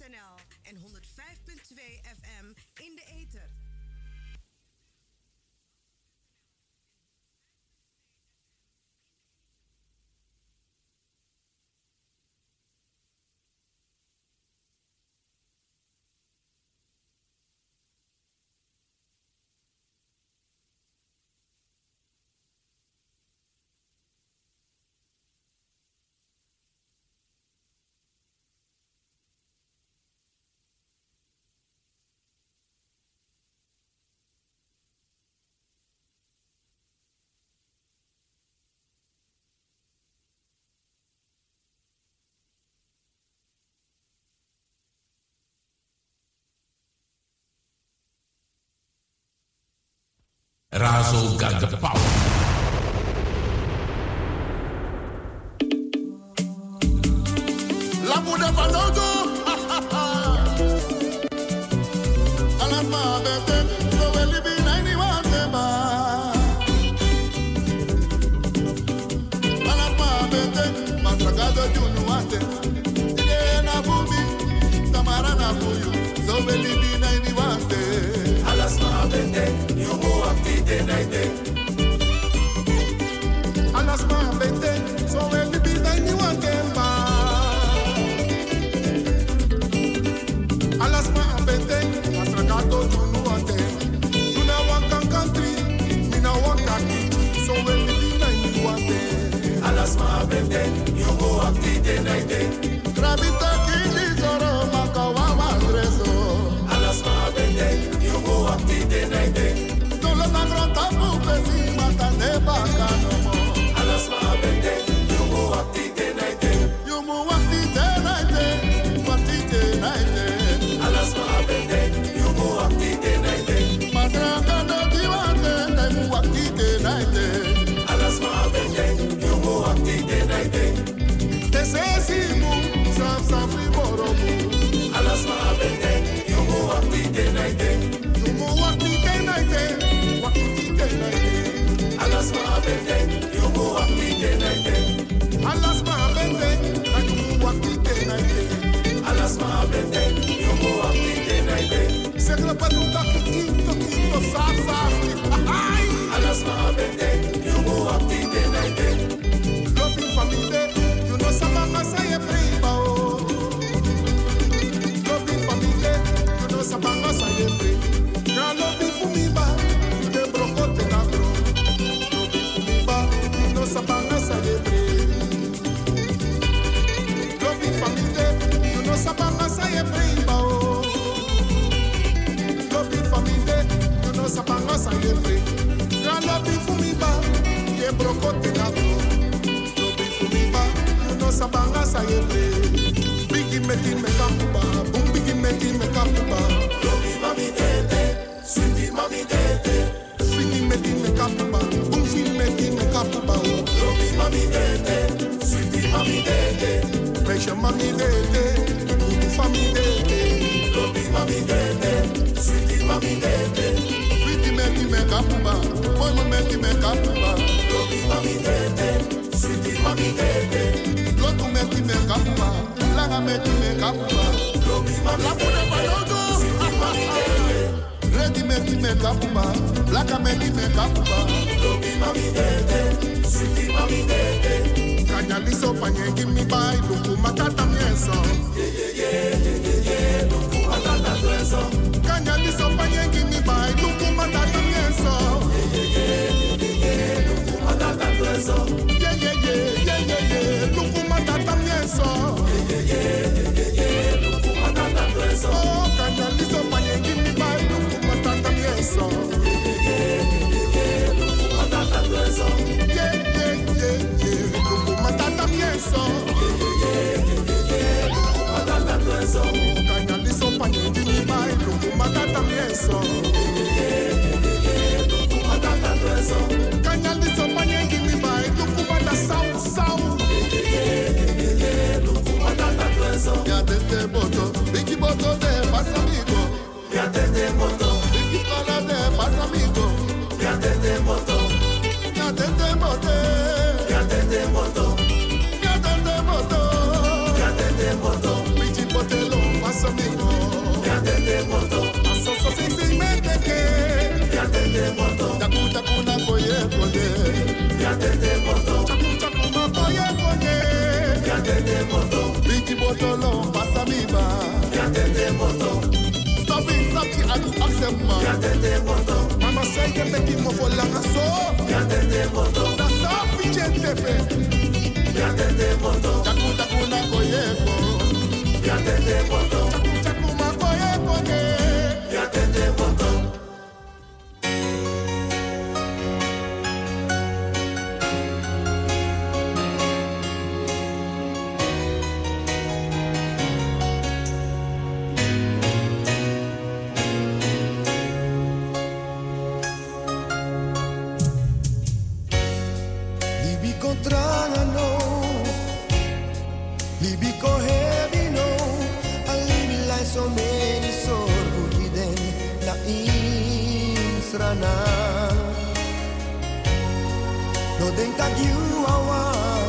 radio.nl en 105.2 FM in de ether. Razo got the power. La muda panodo. Alama bete, so we live in 91 temba. Alama bete, matragado junu ate. Ide na bubi, tamara na buyu, so we live in 91 temba. Alasma bete, you go up the night. Alasma bete, so we live in 91 temba. Alasma bete, matragado junu ate. You na waka country, me na waka beach, so we live in 91 temba. Alasma bete, you go up the night. Gravita kindi zoro makawawa dreso. Alasma bete, you go up the night. Tolo na grota pupesi matane baka no mo. Alasma bete, you go up the night. You mu wakti te naite. Alasma bete, you go up the night. Madraka no diwate te mu wakti te naite. Alasma bete, you go up the night. Te se si mu sam liboro mu. Alasma bete, you go up the night. You mu wakti te naite. Alasma bete, you go up the night. Alasma bete, you mu wakti te naite. Alasma bete, you go up the night. Segre patuta kito sa. Alasma bete, you go up the night. Lopi famille, you know sabanga sa ye priba o. Lopi famille, you know sabanga sa ye priba. Gra lopi fumiba, you de brokote na bro. Lopi fumiba, you know sabanga sa ye priba. Lopi famille, you know sabanga sa ye priba o. Lopi famille, you know sabanga sa ye priba. Gra lopi fumiba, ye brokote na bro. Sabanga sa yebre, bigi meti me kapuba, boom bigi meti me kapuba. Lobi mami dete, sweetie mami dete. Bigi meti me kapuba, boom fi meti me kapuba. Lobi mami dete, sweetie mami dete. Meisje mami dete, boom fami dete. Lobi mami dete, sweetie mami dete. Bigi meti me kapuba, boy me meti me kapuba. Lobi mami dete, sweetie mami dete. Lotu meti me kapuba, laga meti me kapuba. Lobi mami dete, sweetie mami dete. Ready meti me kapuba, laga meti me kapuba. Lobi mami dete, sweetie mami dete. Kanyaliso panye give me by, luku matata mieso. Luku matata tueso. Kanyaliso panye give me by, luku matata mieso. Luku matata tueso. Luku matata mieso. Luku matata tueso. Oh, kanyaliso panye give me by, luku matata mieso. Luku matata tueso. Luku matata mieso. Mama say que te quimo for la so. Ya te moto. Da sa pichente fe. Ya te moto. Chakuta kuna koyeko. Ya te moto. Chakuma koyeko ke. Ya te moto. No denk dat you awa,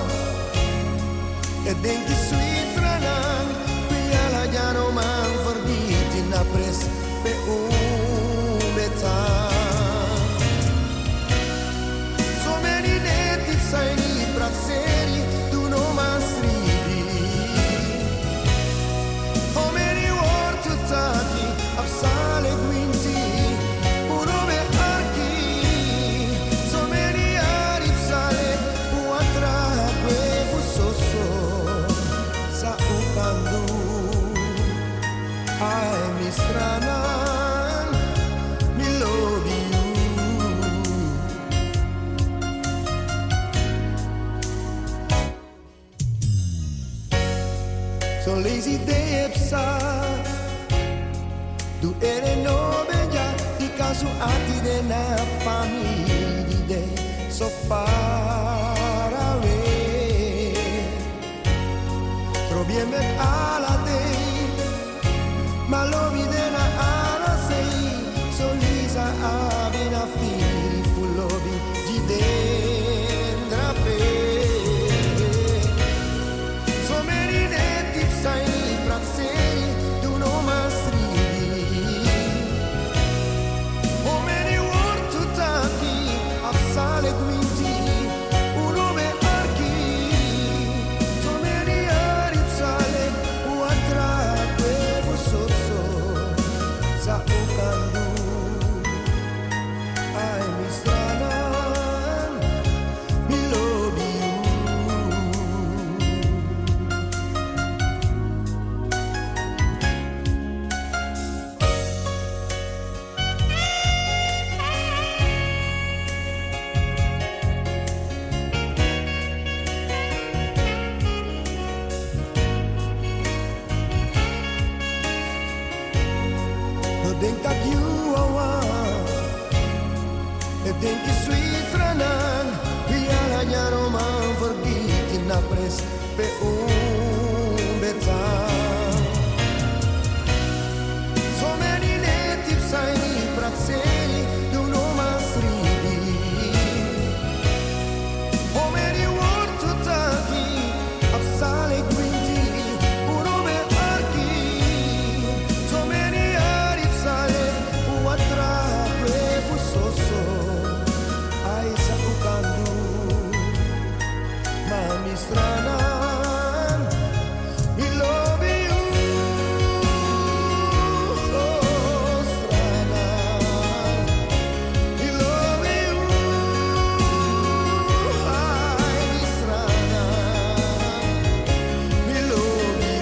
e denk je sweet franang, piala ya no man verdient in a pres pe beta. So many natives sai ni prakseri, tu no man srivi. How many words to taki, absale guinti. Stranan, me love you. So lazy day epsa, du ere no benja, di caso ati de na famiglia de so far away. Trovieme ala day. Ma lo vide na ala sei, solisa abina fi, fulovi di dendra pe. So many natives sai prakseri, tu no masrivi. How many words to taki, absale guinti, uno me archi. So many aripsale, uatra kwevo so. Ukandu, ay mistranan, me love you. Denk dat you awan, denk je sweet franan, piala ya no man vergit in a pres pe beta. So many natives sai ni prakseri, du no man srivi. How many words to taki, absale guinti, uno me archi. So many Watra brevu soso, ai sa ukandu, mami stranan, we love you, oh stranan, we love you, ai stranan, we love you.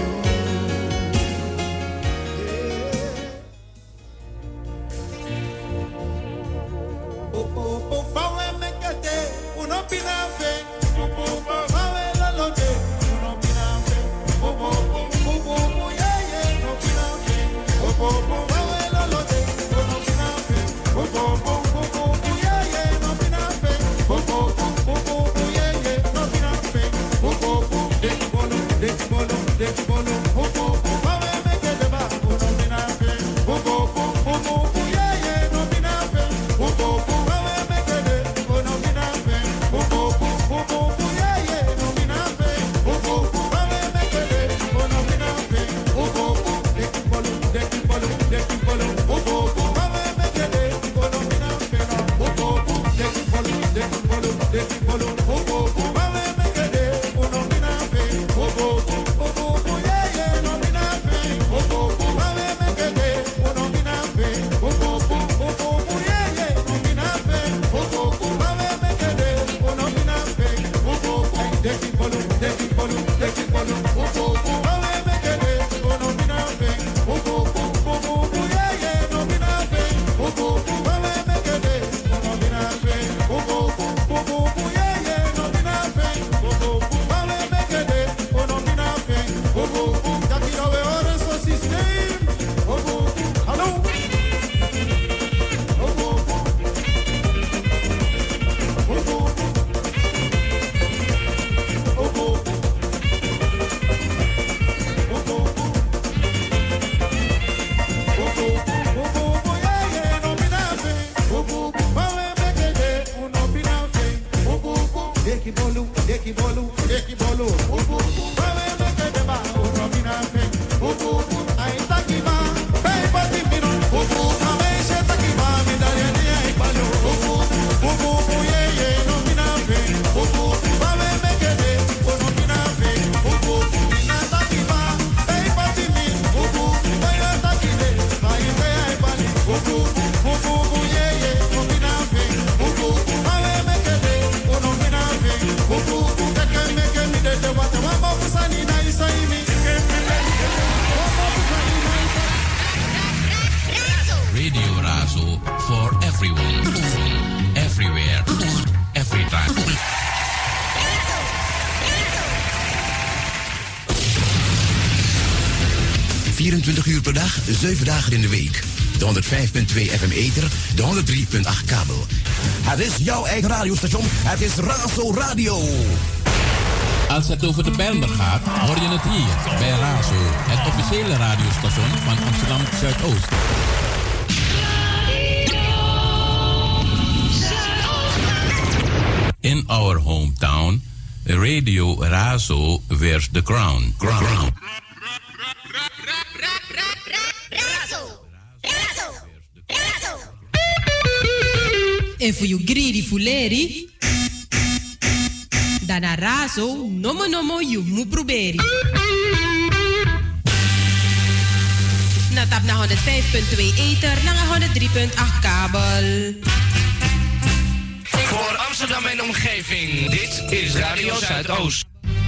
everyone, everywhere, every time. 24 uur per dag, 7 dagen in de week. De 105.2 FM ether, de 103.8 kabel. Het is jouw eigen radiostation, het is Razo Radio. Als het over de Bijlmer gaat, hoor je het hier bij Razo, het officiële radiostation van Amsterdam Zuidoost. In our hometown, Radio Razo wears the crown. En voor you greedy fuleri, dan Razo nomo you mu proberi. Na tap na 105.2 ether, na 103.8 kabel. Voor Amsterdam en omgeving, dit is Radio Zuidoost.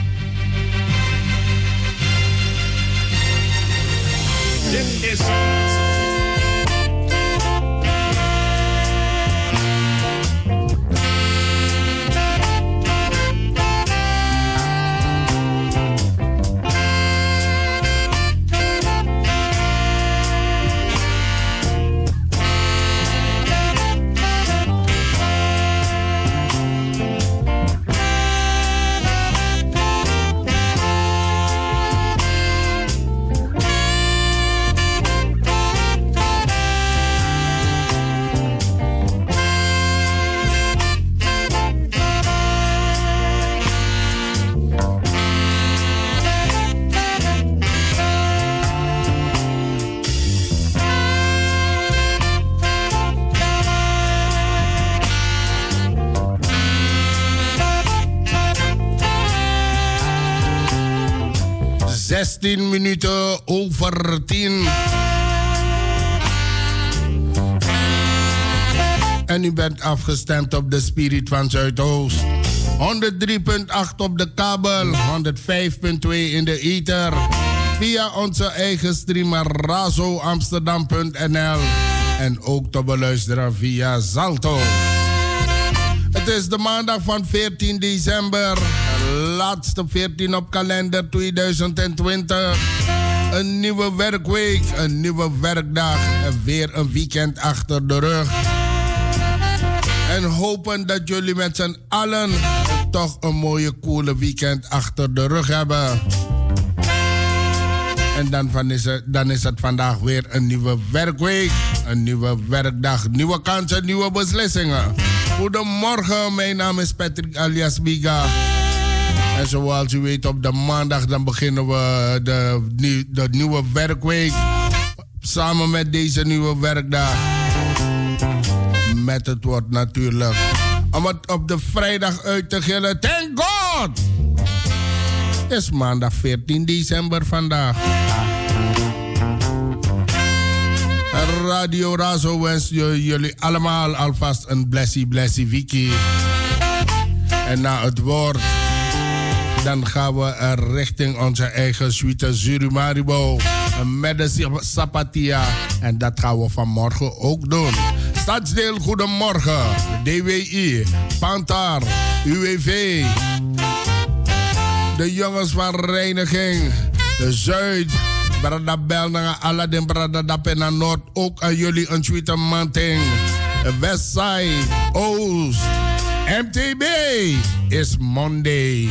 Dit is... Minuten over 10. En u bent afgestemd op de Spirit van Zuidoost. 103.8 op de kabel, 105.2 in de ether. Via onze eigen streamer razoamsterdam.nl. En ook te beluisteren via Zalto. Het is de maandag van 14 december. Laatste 14 op kalender 2020. Een nieuwe werkweek, een nieuwe werkdag en weer een weekend achter de rug. En hopen dat jullie met z'n allen toch een mooie, coole weekend achter de rug hebben. En dan is het vandaag weer een nieuwe werkweek, een nieuwe werkdag, nieuwe kansen, nieuwe beslissingen. Goedemorgen, mijn naam is Patrick alias Biga. En zoals u weet, op de maandag dan beginnen we de nieuwe werkweek. Samen met deze nieuwe werkdag. Met het woord natuurlijk. Om het op de vrijdag uit te gillen. Thank God! Het is maandag 14 december vandaag. Radio Razo wens jullie allemaal alvast een blessie Wiki. En na het woord... dan gaan we richting onze eigen suite Zurimaribo met de Sapatia. En dat gaan we vanmorgen ook doen. Stadsdeel Goedemorgen, DWI, Pantar, UWV. De jongens van Reiniging, de Zuid, Bradabel, Aladdin, Bradadap en naar Noord. Ook aan jullie een suite manting. Westside, Oost, MTB is Monday.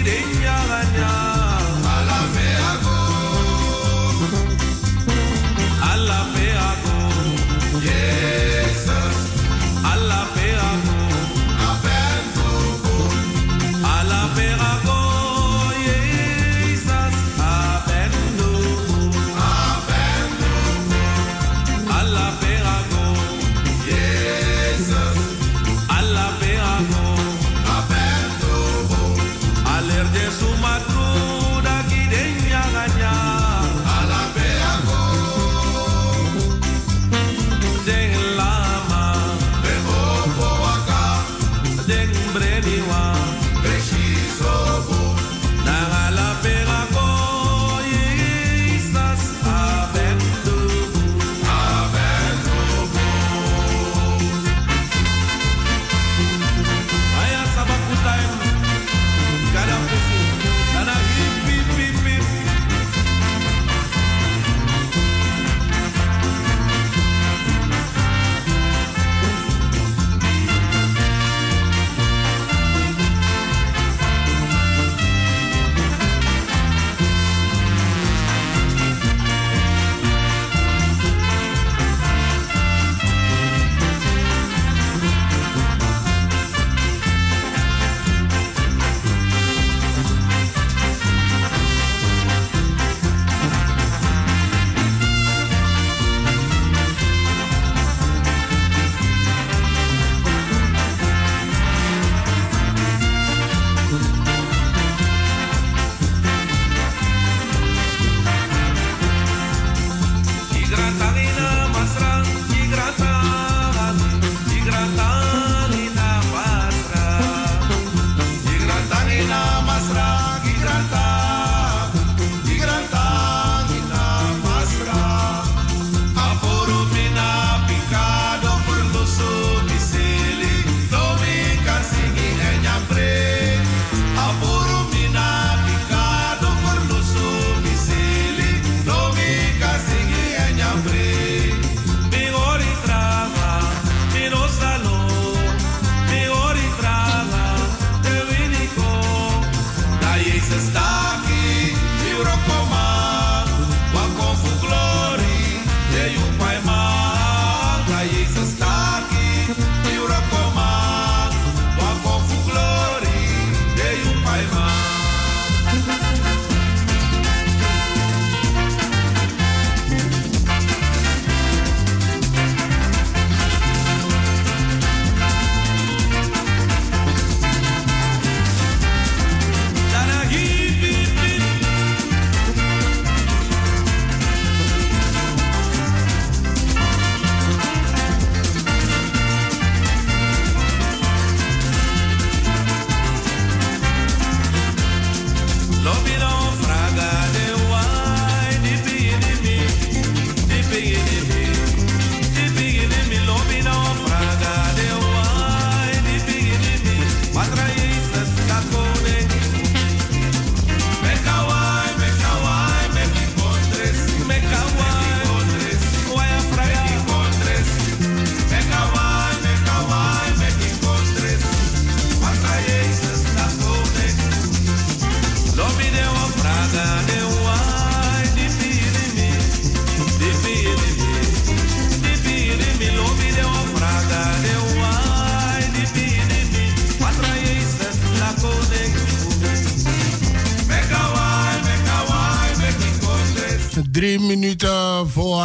3 minuten voor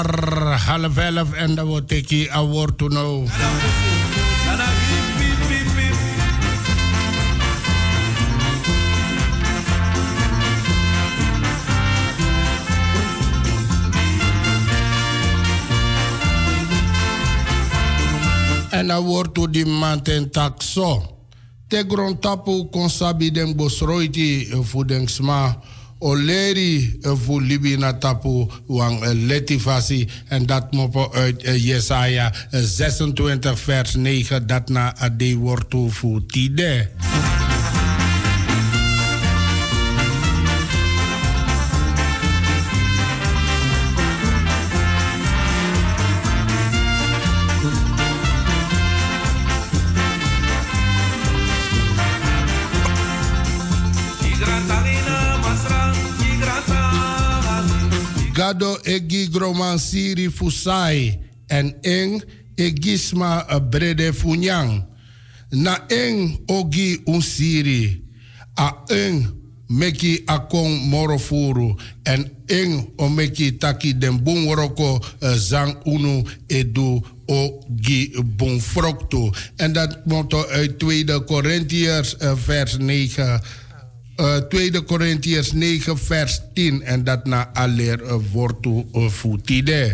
10:30 en dan wordt ik een woord to know. En dan wordt to die manten takso. Te grond tapu konsabi den bosroiti voedingsma. Oleri voor Libina tapu wang letifasi. En dat mopo uit Jesaja 26 vers 9. Dat na ade wordt to voor tide. Gado egi groman siri fusai en eng egisma brede funyang. Na eng ogi unsiri. A eng meki akong morofuru en eng omeki taki den bunworoko zang unu edu ogi bunfroktu. En dat motto uit 2 Korintiërs vers 9. 2 Korintiërs 9 vers 10 en dat na aller wortu futide.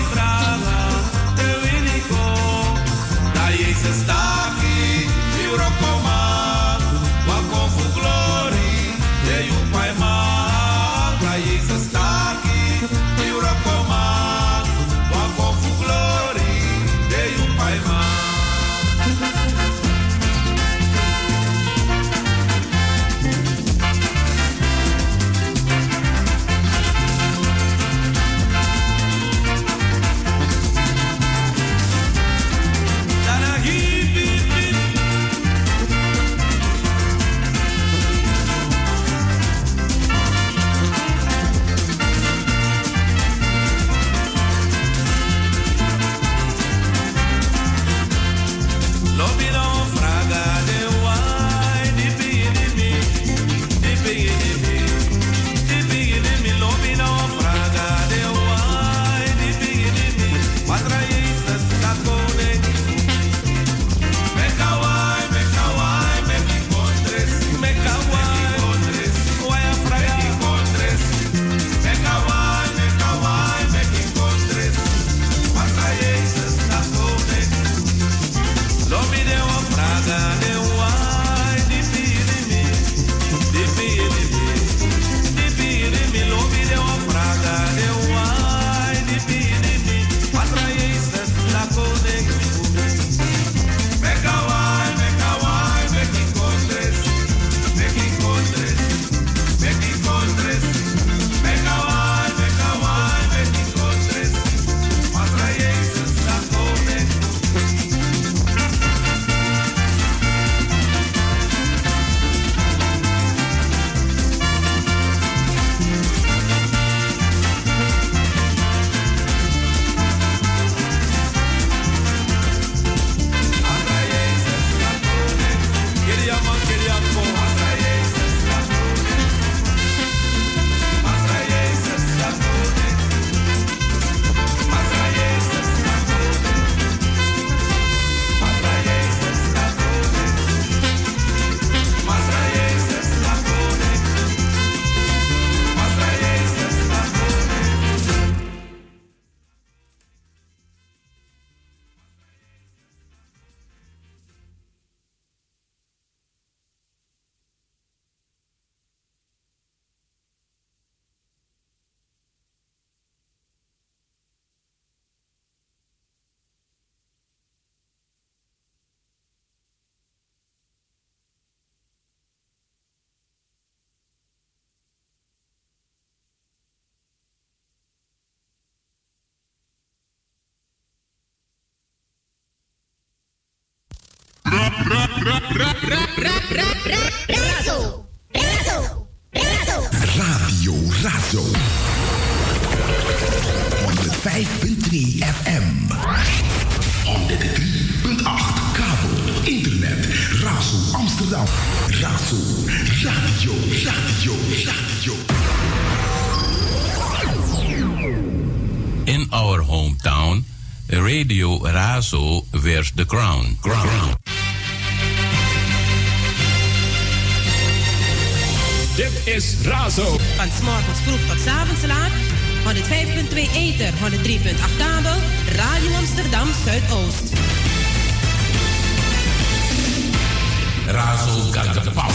Radio Razo 105.3 FM 103.8 kabel, internet, Razo Amsterdam, Razo Radio. In our hometown, Radio Razo wears the crown. Dit is Razo. Van 's morgens vroeg tot 's avonds laat. 105.2 ether, 103.8 kabel. Radio Amsterdam Zuidoost. Razo got the power.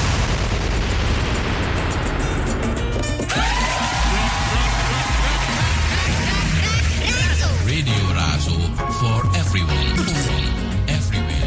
Radio Razo for everyone. Everywhere.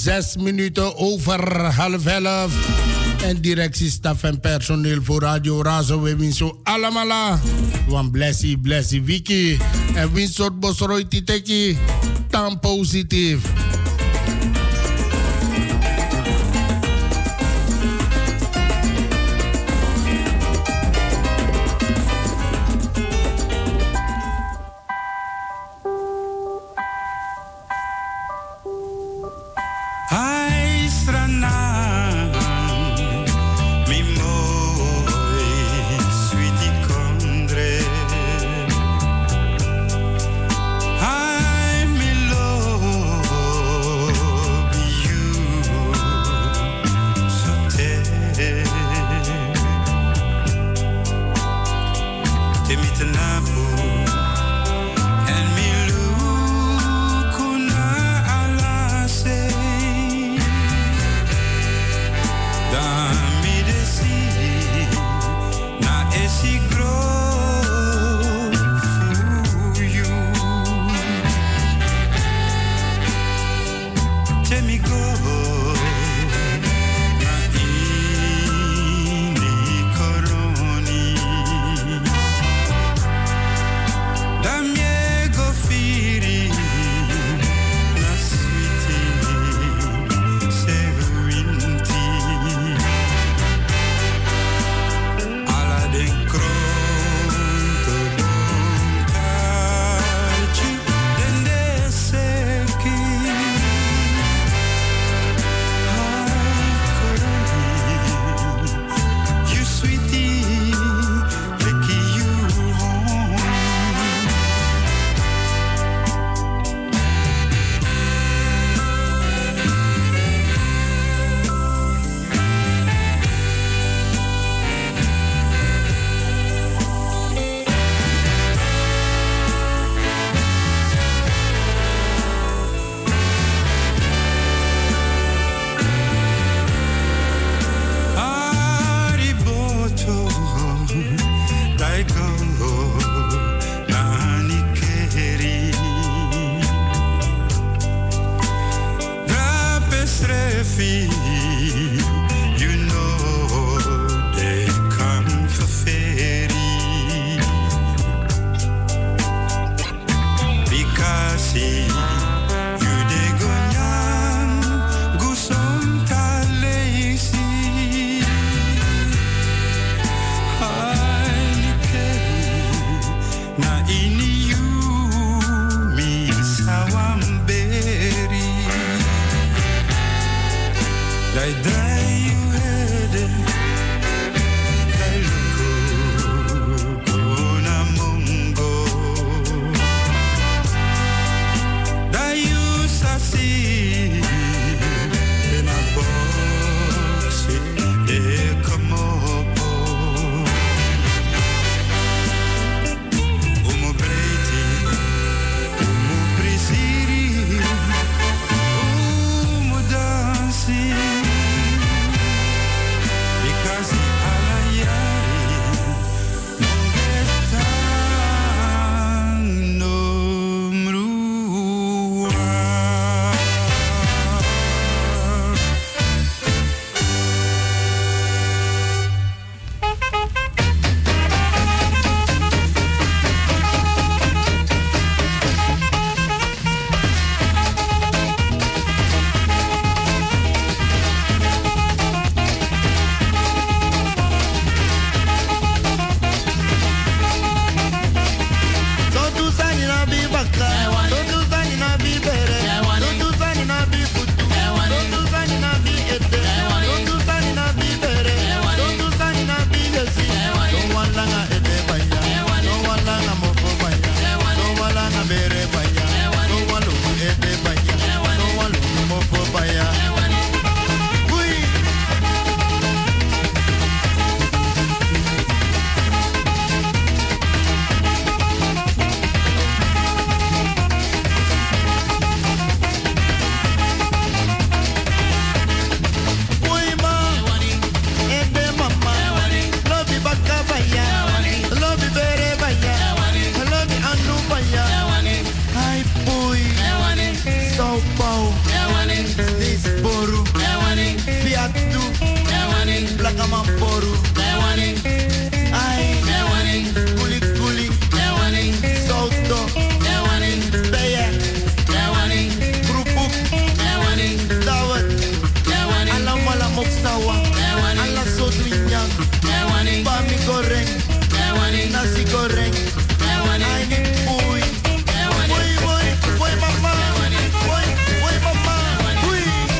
6 minuten over 11:30. En directiestaf en personeel voor Radio Razo. We wensen zo allemaal. Want blessie wiki. En win soort bosrooi titeki. Tan positief. Mamporu, ai, Guli Guli, Souto, Beye, Grupuk, Dawet, Ala Mala Moksawa, Ala Sotuinyang, Bami Goreng, Nasi Goreng, ai ni Pui, Boy Mama, Boy Mama, Pui.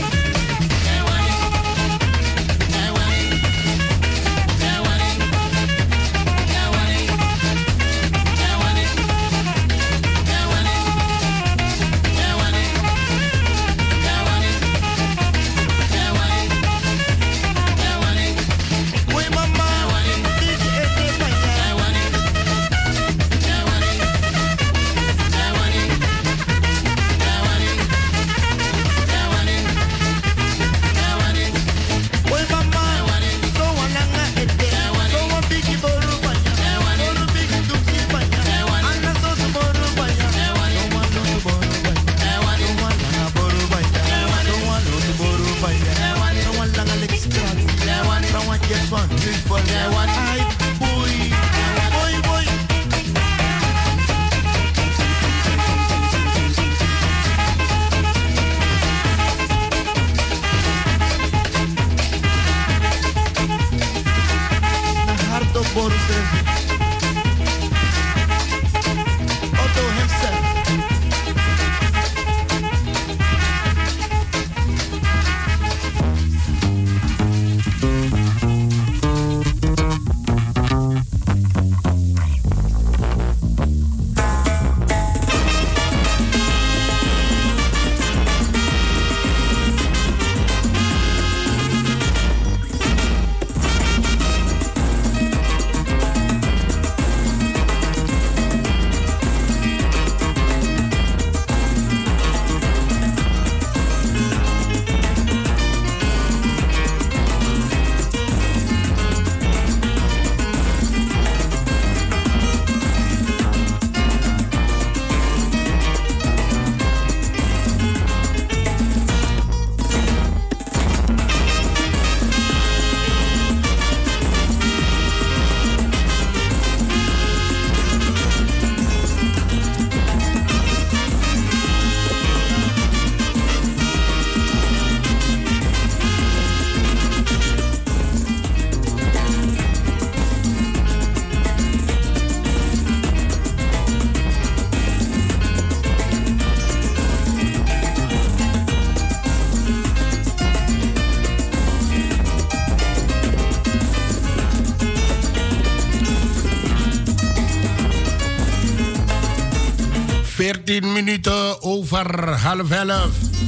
Minuten over 11:30.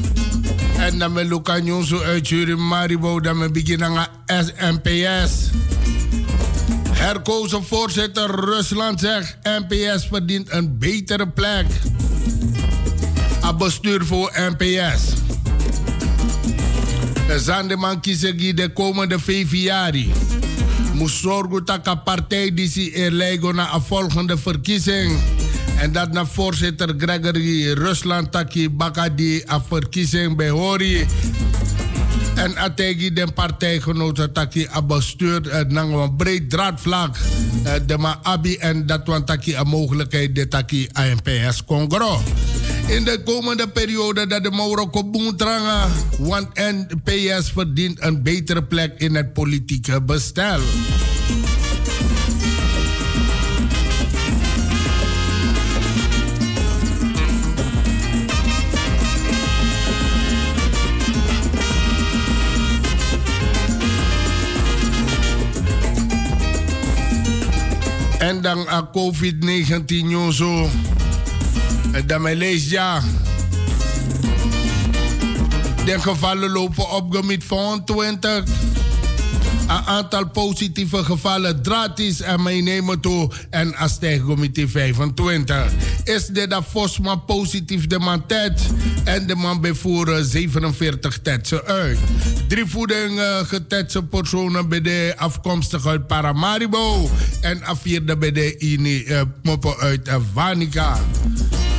En dan met Luca Nyonso uit Maribo. Dan we beginnen aan NPS. Herkozen voorzitter Rusland zegt: NPS verdient een betere plek. Het bestuur voor NPS. De Zandeman kiezen de komende 5 jaar. Moest zorgen dat de partij die zich erleidt naar een volgende verkiezing. En dat naar voorzitter Gregory Rusland taki Bakadi a verkiezing behori. En ategi de partijgenoten taki a bestuur nang een breed draadvlak. De ma abi en dat want taki a mogelijkheid de taki ANPS Congro. In de komende periode dat de Marokko boentrangen. Want NPS verdient een betere plek in het politieke bestel. En dan aan COVID-19 zo. En dan mij lees ja. De gevallen lopen op gebied van 20. Een aantal positieve gevallen gratis en mij nemen toe. En als stijgcomité 25. Is dit dat Fosma positief de man tet. En de man bevoeren 47 tetsen uit. 3 voeding getetste personen bij de afkomstig uit Paramaribo. En 4 bij de INI moppen uit Vanica.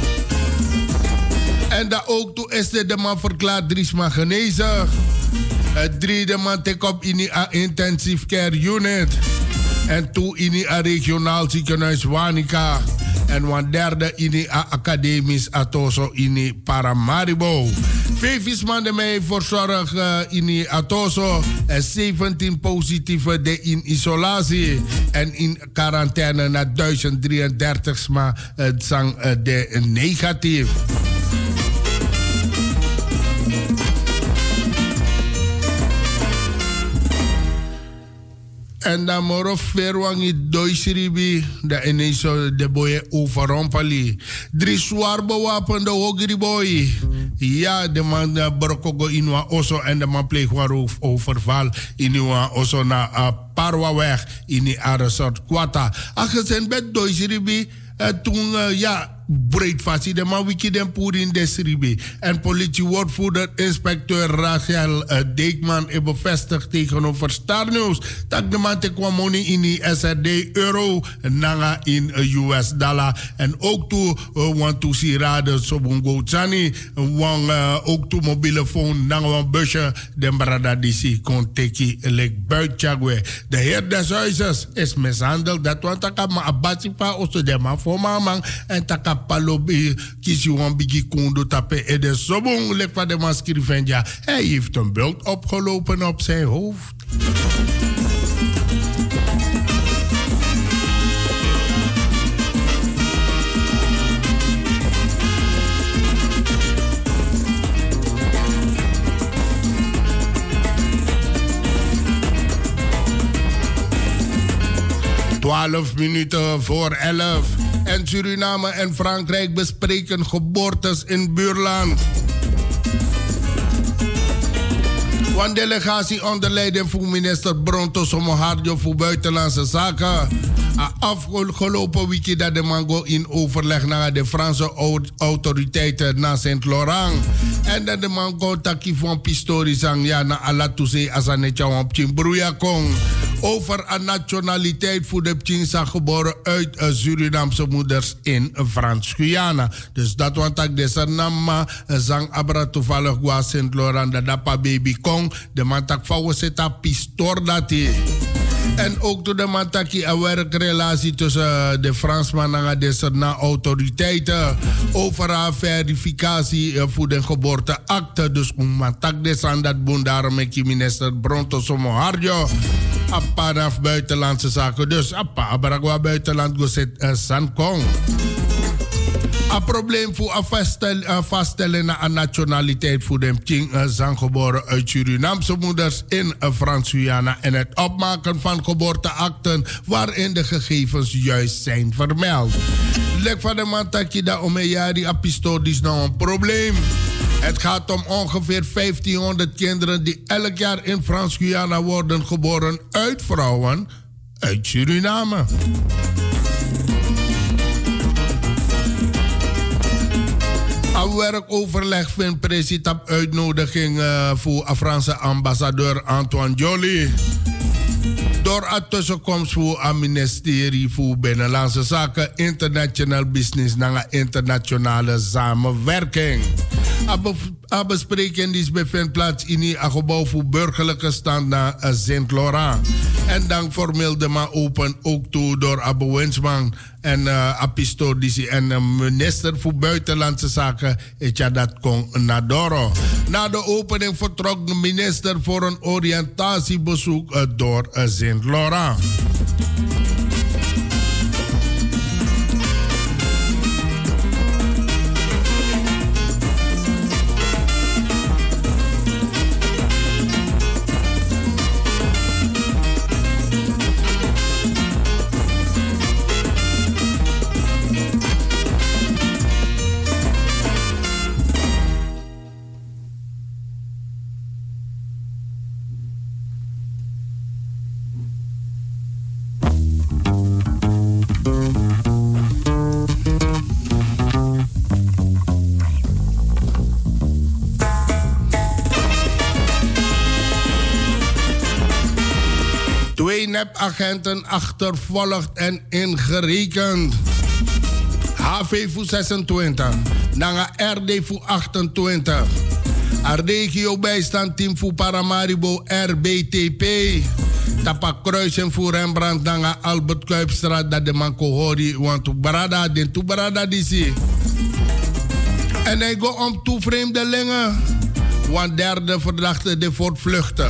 En dat ook toe is de man verklaard Driesma genezen. 3 de man take op in a intensive care unit. En 2 in a regionaal ziekenhuis Wanica. En 1/3 in a academisch atoso in Paramaribo. 5 maanden mee verzorg in atoso. En 17 positieve de in isolatie. En in quarantaine na 1033 maar het zang de negatief. En dan moro verwangi doisribi da ineens de boye overrompali. 3 zwaar bewapende hogriboy. Ja, de man brokogo inwa oso en de man pleeg waar overval inwa oso na Parwaweg in die resort Kwata. Aangezien bij doisribi toen ja breedfastie de man wiki den poerin desribi. En politiewoordvoerder inspecteur Rachel Deekman heeft bevestigd tegenover Star News dat de man te kwam in die SRD euro nanga in US dollar. En ook toe want to sirade sobungo chani wang ook toe mobiele phone nanga wan busje den brada disi kon teki lek buitjagwe. De heer des huizes is mishandeld dat want taka ma abati pa oso de man voor mamang en taka palobi kisi wan bigi kondo tape en de sobong lek van de man skrivenja. Hij heeft een bult opgelopen op zijn hoofd. Minuten voor 11. En Suriname en Frankrijk bespreken geboortes in buurland. Een delegatie onder leiding van minister Bronto Somoharjo voor Buitenlandse Zaken. Afgelopen weekend dat de mango in overleg naar de Franse autoriteiten naar Saint-Laurent. En dat de mango taki van Pistori sang ja na alatuse asanetja op Chimbruya Kong. Over een nationaliteit voor de Pchinsa geboren uit Surinamse moeders in Frans-Guyana. Dus dat want ik deze naam zang abra toevallig gwa Saint-Laurent dat dapa baby Kong. De man tak vouwen zeta pistor dat hij. En ook door de mantaki een werkrelatie tussen de Fransman en de autoriteiten over haar verificatie voor de geboorteakte. Dus om mantak de dat boen daarom met minister Bronto Somoharjo. Appa buitenlandse zaken. Dus appa abragwa buitenland gezet Sankong. Een probleem voor vaststellen naar een nationaliteit voor de Pching zijn geboren uit Surinamse moeders in Frans-Guyana en het opmaken van geboorteakten waarin de gegevens juist zijn vermeld. Lek van de mantakje dat om een jaar die apistolisch nou een probleem. Het gaat om ongeveer 1500 kinderen die elk jaar in Frans-Guyana worden geboren uit vrouwen uit Suriname. Een werkoverleg vindt president op uitnodiging voor de Franse ambassadeur Antoine Joly. Door een tussenkomst voor het ministerie voor Binnenlandse Zaken, International Business naar internationale samenwerking. De bespreking bevindt plaats in het gebouw voor burgerlijke stand naar Saint-Laurent. En dan formeel de man open ook toe door Abu Wensman en Apistodisi en minister voor Buitenlandse Zaken Etjadat Kong Nadoro. Na de opening vertrok de minister voor een oriëntatiebezoek door Saint-Laurent. Agenten achtervolgd en ingerekend. HV voor 26, Nanga RD voor 28. Regio bijstand team voor Paramaribo RBTP. Tapa kruisen voor Rembrandt Danga Albert Kuipstraat dat de man kohori want to brada den to brada disi. En hij go om toe vreemdelingen. Want derde verdachte de voortvluchten.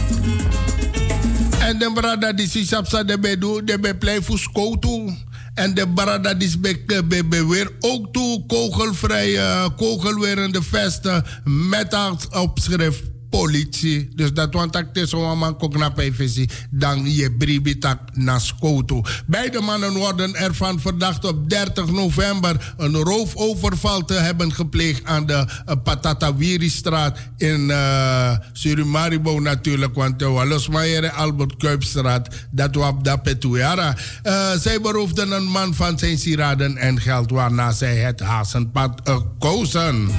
En de brada disi sapsa de bedu de be play voor skoto. En de brada dis be weer ook toe kogelvrije kogelwerende vesten met als opschrift politie. Dus dat want ik te zo'n man kok naar PVC. Dan je bribitak naar Skoto. Beide mannen worden ervan verdacht op 30 november een roofoverval te hebben gepleegd aan de Patatawiri-straat in Surimaribo natuurlijk. Want de Walosmaier Albert Kuipstraat, dat was dat Petuara. Zij beroofden een man van zijn sieraden en geld waarna zij het Hazenpad kozen.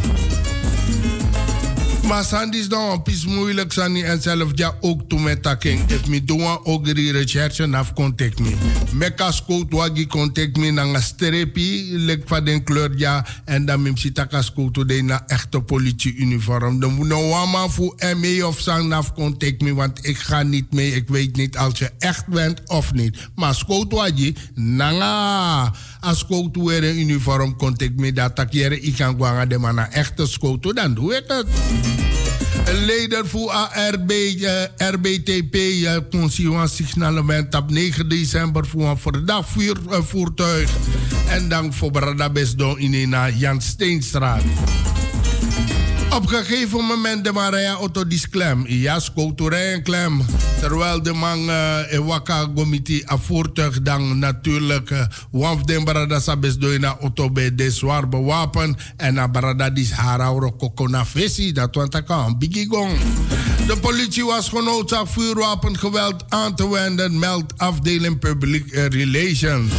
Maar Sandy is dan een beetje moeilijk Sandy en zelf ja ook toe met taking. If me doen ook die recherche naf contact me. Meka scout wagi contact me na een streepje lek van den kleur ja en dan mim si taka scout to de na echte politie uniform. Dan moet nou wama voor ME of sang naf contact me want ik ga niet mee. Ik weet niet als je echt bent of niet. Maar scout wagi nanga als scout weer een uniform contact me dat takjere ik kan gwanga de man na echte scout dan doe ik het. Een leider voor RBTP consigne signalement op 9 december voor een verdacht voertuig. En dan voor Bradabesdo in Jan Steenstraat. Op een gegeven moment de Maria auto disklem. Ja, scooterij klem. Terwijl de man waka gomiti a voertuig dan natuurlijk waf den Bradasa besdo in auto bij de zwaar bewapen. En na Bradadis harauro kokona vesi. Dat want ik kan bigigong. De politie was genoodzaakt vuurwapengeweld aan te wenden. Meldt afdeling Public Relations.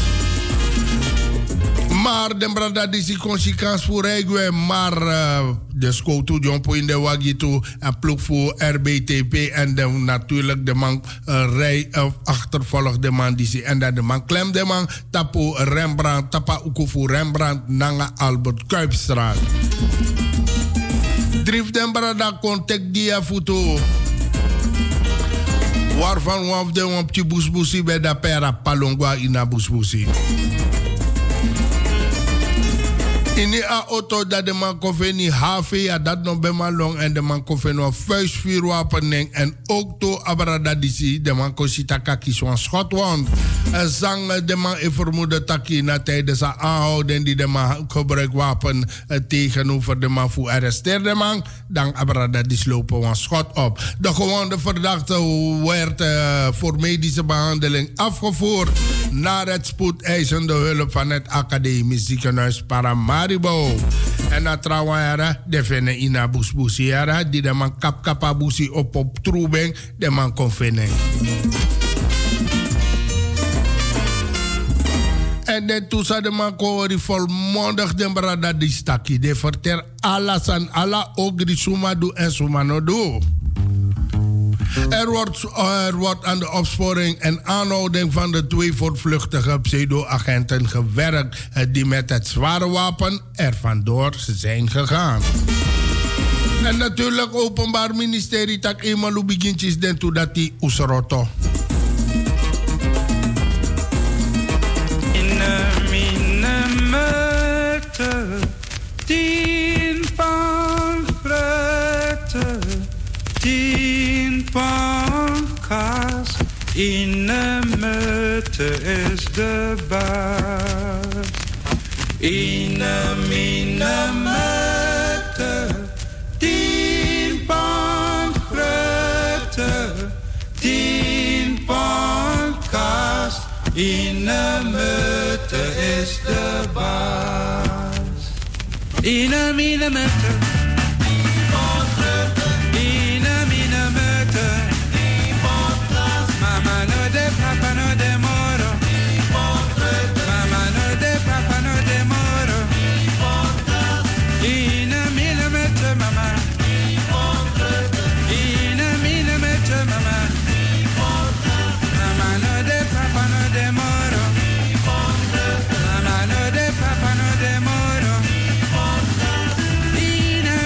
Maar de brada die consequenties voor Rijgwe, maar de scoto jompo in de wagito en ploeg voor RBTP en dan natuurlijk de man rij achtervolgt de man die en dat de man klem de man tapo Rembrandt tapa uko voor Rembrandt nanga Albert Kuipstraat. Drift de brada contact dia foto. Waarvan waf de op die busbusi bij de pera palongwa in de busbusi. In die auto dat de man koffie niet haven, ja dat nog bij man long en de man koffie nog vuistvuurwapen en ook to abradadisi de man koffie takaki zo'n schot wond. Zang de man in vermoeden taki na tijdens de aanhouden die de man gebruikt wapen tegenover de man voor arresteer de man, dan abradadis lopen een schot op. De gewone verdachte werd voor medische behandeling afgevoerd naar het spoedeisende hulp van het academisch ziekenhuis Paramaribo. En na trouwens, de venne in a busbusi die de man kapabusi op troebeng, de man kon vinden. En de toesa de man kon volmondig de brada die staki. De verter alles aan alla ogri sumadu en sumanodo. Er wordt aan de opsporing en aanhouding van de 2 voortvluchtige pseudo-agenten gewerkt die met het zware wapen er vandoor zijn gegaan. En natuurlijk Openbaar Ministerie tak eenmaal begintjes den toe dat die usroto. In mine meute, tien panfrete, tien pankas, in de meute is de baas. In mine meute, tien panfrete, tien pankas, in de meute is de baas. In mine meute. Mama no de papa no de moro. Mama no de papa no de moro. In a millimeter mama. In a millimeter mama. Mama no de papa no de moro. Mama no de papa no de moro. In a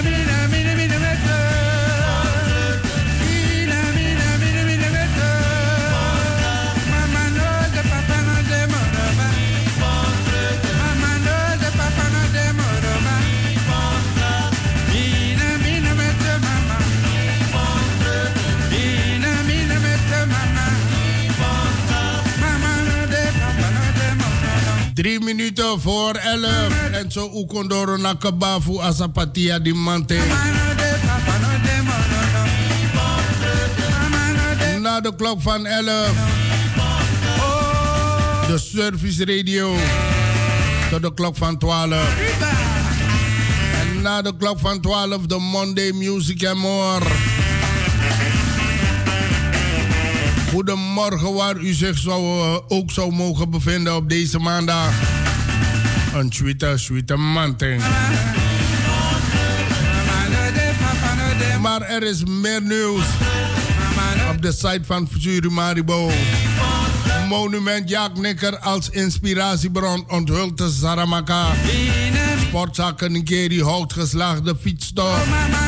3 minuten voor 11. En zo ukondoro na kabafu asapatia di mante. Na de klok van 11. De service radio. Tot de klok van 12. En na de klok van 12 de Monday Music and More. Goedemorgen waar u zich ook zou mogen bevinden op deze maandag. Een sweete manting. Maar er is meer nieuws. Op de site van Surimaribo. Monument Jaak Nikker als inspiratiebron onthult de Saramaka. Sportzaken Nikeri houdt geslaagde fietsstof.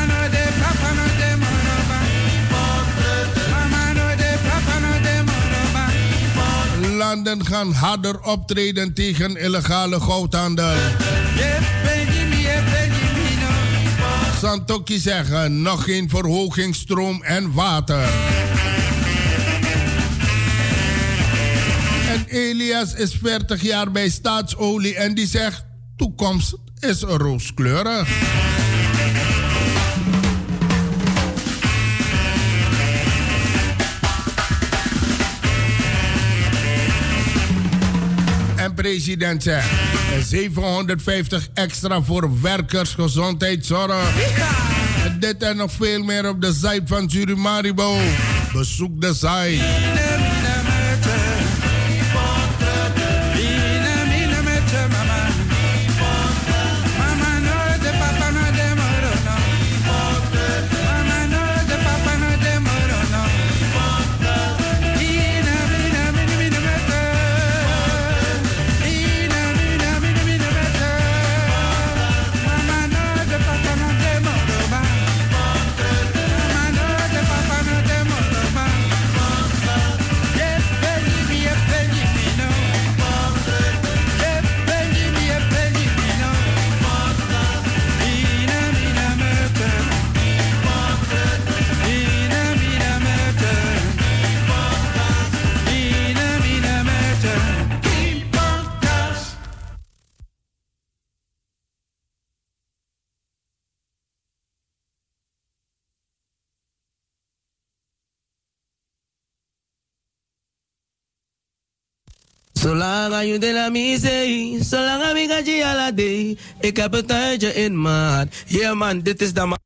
Landen gaan harder optreden tegen illegale goudhandel. Santoki zeggen nog geen verhoging stroom en water. En Elias is 40 jaar bij Staatsolie en die zegt toekomst is rooskleurig. En president zegt 750 extra voor werkersgezondheidszorg. Dit en nog veel meer op de site van Surimaribo. Bezoek de site. Zolang je de la misei, zolang ik ga je ala day, ik heb een tijdje in maat. Yeah man, dit is de